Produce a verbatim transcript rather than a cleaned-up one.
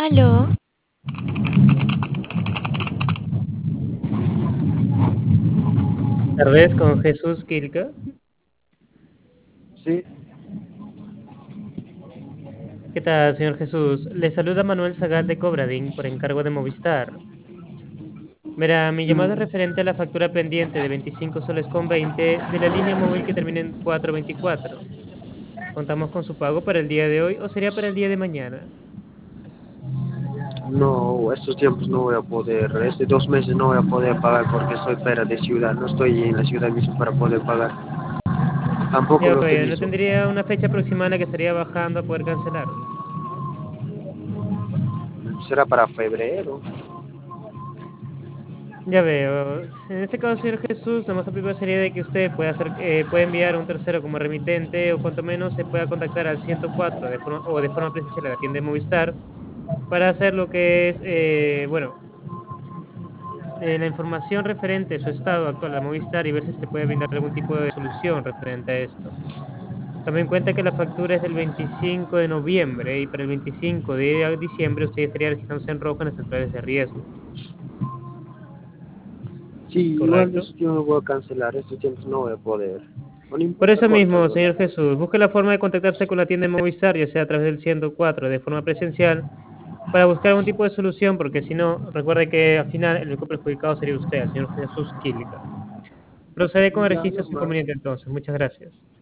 Aló, Tardes con Jesús Quilca. Sí, ¿Qué tal, señor Jesús? Le saluda Manuel Zagal de Cobradín por encargo de Movistar. Mira, mi llamada es mm, referente a la factura pendiente de veinticinco soles con veinte de la línea móvil que termina en cuatro veinticuatro. ¿Contamos con su pago para el día de hoy o sería para el día de mañana? no, estos tiempos no voy a poder, este dos meses no voy a poder pagar porque estoy fuera de ciudad, no estoy en la ciudad mismo para poder pagar. Tampoco Ya lo veo, ¿no utilizo. tendría una fecha aproximada que estaría bajando a poder cancelarlo? Será para febrero. Ya veo. En este caso, señor Jesús, lo más óptimo sería de que usted pueda hacer, eh, pueda enviar a un tercero como remitente o cuanto menos se pueda contactar al ciento cuatro de forma, o de forma presencial a la tienda de Movistar para hacer lo que es, eh, bueno, eh, la información referente a su estado actual de Movistar y ver si se le puede brindar algún tipo de solución referente a esto. También en cuenta que la factura es del veinticinco de noviembre y para el veinticinco de diciembre usted estaría registrándose en rojo en las centrales de riesgo, Sí, igual ¿correcto? estos tiempos voy a cancelar, estos tiempos no voy a poder. No Por importa, eso mismo, córtalo. señor Jesús, busque la forma de contactarse con la tienda de Movistar, ya sea a través del ciento cuatro de forma presencial, para buscar algún tipo de solución, porque si no, recuerde que al final el único perjudicado sería usted, el señor Jesús Quílica. Procede con el Ya, registro sin normal. inconveniente entonces. Muchas gracias.